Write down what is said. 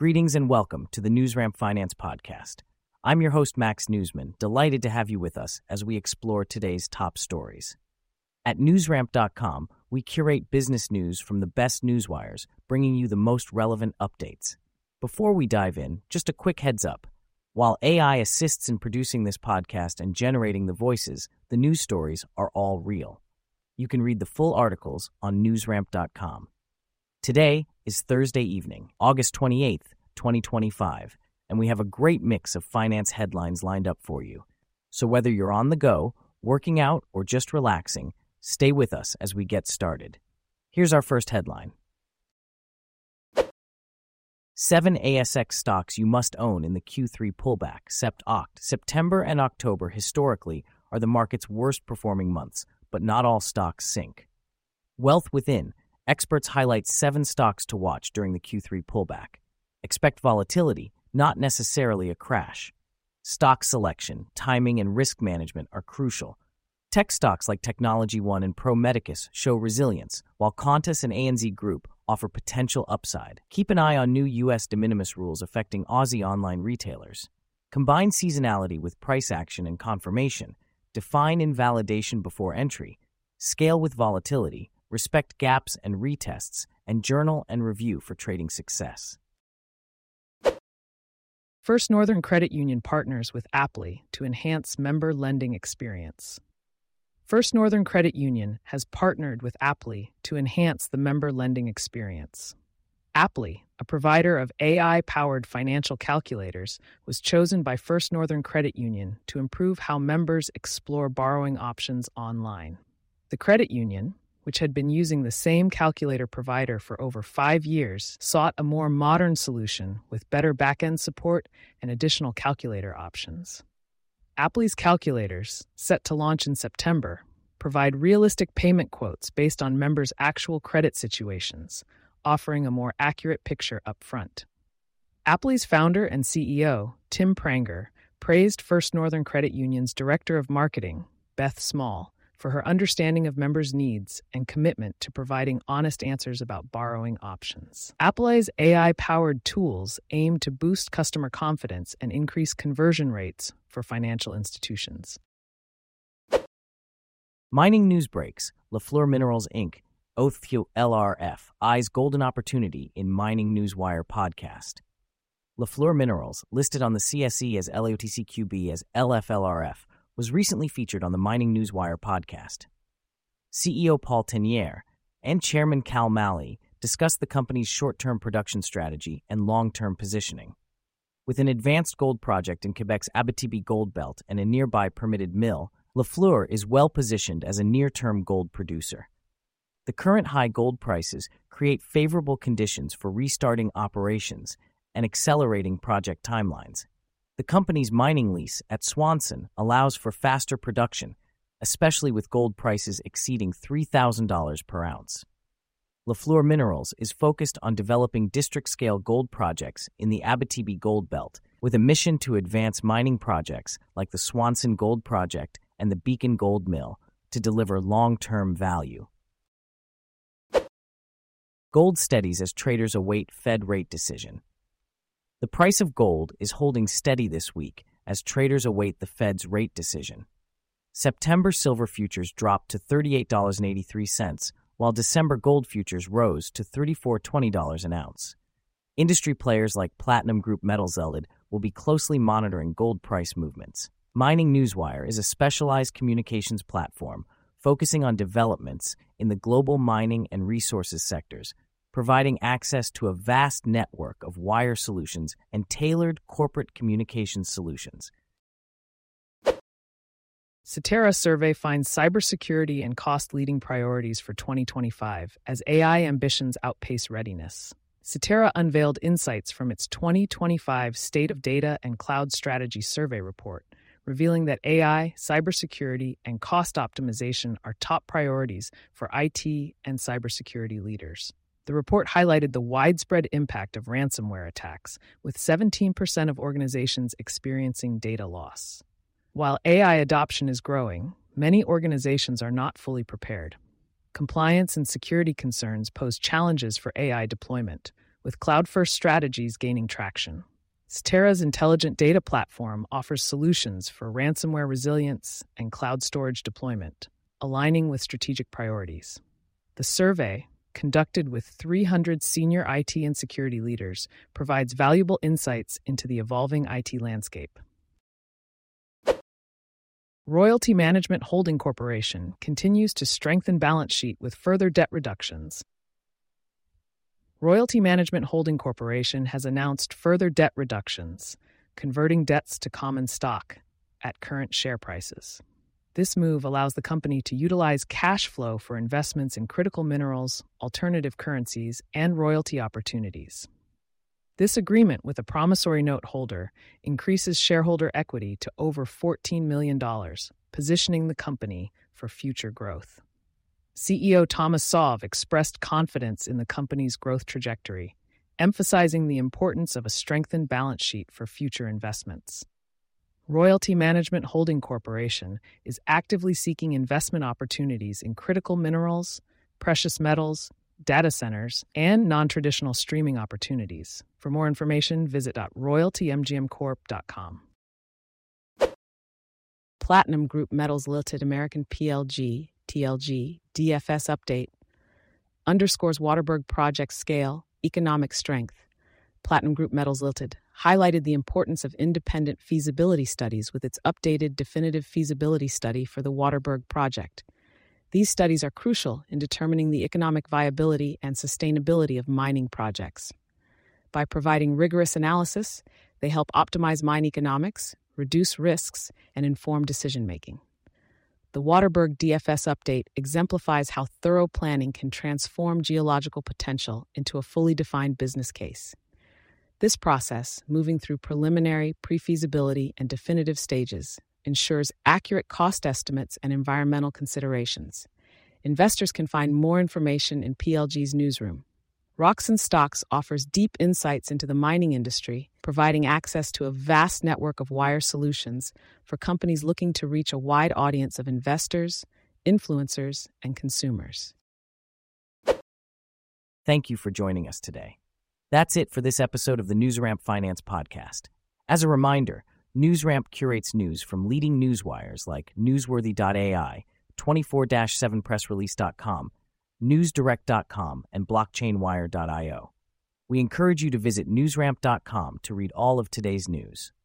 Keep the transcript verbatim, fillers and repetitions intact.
Greetings and welcome to the NewsRamp Finance Podcast. I'm your host, Max Newsman, delighted to have you with us as we explore today's top stories. At newsramp dot com, we curate business news from the best newswires, bringing you the most relevant updates. Before we dive in, just a quick heads up. While A I assists in producing this podcast and generating the voices, the news stories are all real. You can read the full articles on newsramp dot com. Today is Thursday evening, August twenty-eighth, twenty twenty-five, and we have a great mix of finance headlines lined up for you. So whether you're on the go, working out, or just relaxing, stay with us as we get started. Here's our first headline. Seven A S X stocks you must own in the Q three pullback, Sept Oct. September and October historically are the market's worst performing months, but not all stocks sink. Wealth Within. Experts highlight seven stocks to watch during the Q three pullback. Expect volatility, not necessarily a crash. Stock selection, timing, and risk management are crucial. Tech stocks like Technology One and Pro Medicus show resilience, while Qantas and A N Z Group offer potential upside. Keep an eye on new U S de minimis rules affecting Aussie online retailers. Combine seasonality with price action and confirmation. Define invalidation before entry. Scale with volatility. Respect gaps and retests, and journal and review for trading success. First Northern Credit Union partners with Apply to enhance member lending experience. First Northern Credit Union has partnered with Apply to enhance the member lending experience. Apply, a provider of A I-powered financial calculators, was chosen by First Northern Credit Union to improve how members explore borrowing options online. The credit union, which had been using the same calculator provider for over five years, sought a more modern solution with better back-end support and additional calculator options. Apply's calculators, set to launch in September, provide realistic payment quotes based on members' actual credit situations, offering a more accurate picture up front. Apply's founder and C E O, Tim Pranger, praised First Northern Credit Union's Director of Marketing, Beth Small, for her understanding of members' needs and commitment to providing honest answers about borrowing options. Apply's A I-powered tools aim to boost customer confidence and increase conversion rates for financial institutions. Mining news breaks. Lafleur Minerals, Incorporated, O T H L R F, eyes golden opportunity in Mining Newswire podcast. Lafleur Minerals, listed on the C S E as L O T C Q B as L F L R F, was recently featured on the Mining Newswire podcast. C E O Paul Tenier and Chairman Cal Malley discussed the company's short-term production strategy and long-term positioning. With an advanced gold project in Quebec's Abitibi Gold Belt and a nearby permitted mill, Lafleur is well-positioned as a near-term gold producer. The current high gold prices create favorable conditions for restarting operations and accelerating project timelines. The company's mining lease at Swanson allows for faster production, especially with gold prices exceeding three thousand dollars per ounce. Lafleur Minerals is focused on developing district-scale gold projects in the Abitibi Gold Belt, with a mission to advance mining projects like the Swanson Gold Project and the Beacon Gold Mill to deliver long-term value. Gold steadies as traders await Fed rate decision. The price of gold is holding steady this week as traders await the Fed's rate decision. September silver futures dropped to thirty-eight dollars and eighty-three cents, while December gold futures rose to thirty-four dollars and twenty cents an ounce. Industry players like Platinum Group Metals Limited will be closely monitoring gold price movements. Mining Newswire is a specialized communications platform focusing on developments in the global mining and resources sectors, providing access to a vast network of wire solutions and tailored corporate communications solutions. Cetera survey finds cybersecurity and cost leading priorities for twenty twenty-five as A I ambitions outpace readiness. Cetera unveiled insights from its twenty twenty-five State of Data and Cloud Strategy Survey report, revealing that A I, cybersecurity, and cost optimization are top priorities for I T and cybersecurity leaders. The report highlighted the widespread impact of ransomware attacks, with seventeen percent of organizations experiencing data loss. While A I adoption is growing, many organizations are not fully prepared. Compliance and security concerns pose challenges for A I deployment, with cloud-first strategies gaining traction. Statera's intelligent data platform offers solutions for ransomware resilience and cloud storage deployment, aligning with strategic priorities. The survey, conducted with three hundred senior I T and security leaders, provides valuable insights into the evolving I T landscape. Royalty Management Holding Corporation continues to strengthen balance sheet with further debt reductions. Royalty Management Holding Corporation has announced further debt reductions, converting debts to common stock at current share prices. This move allows the company to utilize cash flow for investments in critical minerals, alternative currencies, and royalty opportunities. This agreement with a promissory note holder increases shareholder equity to over fourteen million dollars, positioning the company for future growth. C E O Thomas Sauve expressed confidence in the company's growth trajectory, emphasizing the importance of a strengthened balance sheet for future investments. Royalty Management Holding Corporation is actively seeking investment opportunities in critical minerals, precious metals, data centers, and non-traditional streaming opportunities. For more information, visit royalty m g m corp dot com. Platinum Group Metals Limited American P L G, T L G, D F S update underscores Waterberg project scale, economic strength. Platinum Group Metals Limited highlighted the importance of independent feasibility studies with its updated definitive feasibility study for the Waterberg project. These studies are crucial in determining the economic viability and sustainability of mining projects. By providing rigorous analysis, they help optimize mine economics, reduce risks, and inform decision-making. The Waterberg D F S update exemplifies how thorough planning can transform geological potential into a fully defined business case. This process, moving through preliminary, pre-feasibility, and definitive stages, ensures accurate cost estimates and environmental considerations. Investors can find more information in P L G's newsroom. Roxen Stocks offers deep insights into the mining industry, providing access to a vast network of wire solutions for companies looking to reach a wide audience of investors, influencers, and consumers. Thank you for joining us today. That's it for this episode of the NewsRamp Finance Podcast. As a reminder, NewsRamp curates news from leading newswires like newsworthy dot A I, twenty-four seven press release dot com, news direct dot com, and blockchain wire dot io. We encourage you to visit newsramp dot com to read all of today's news.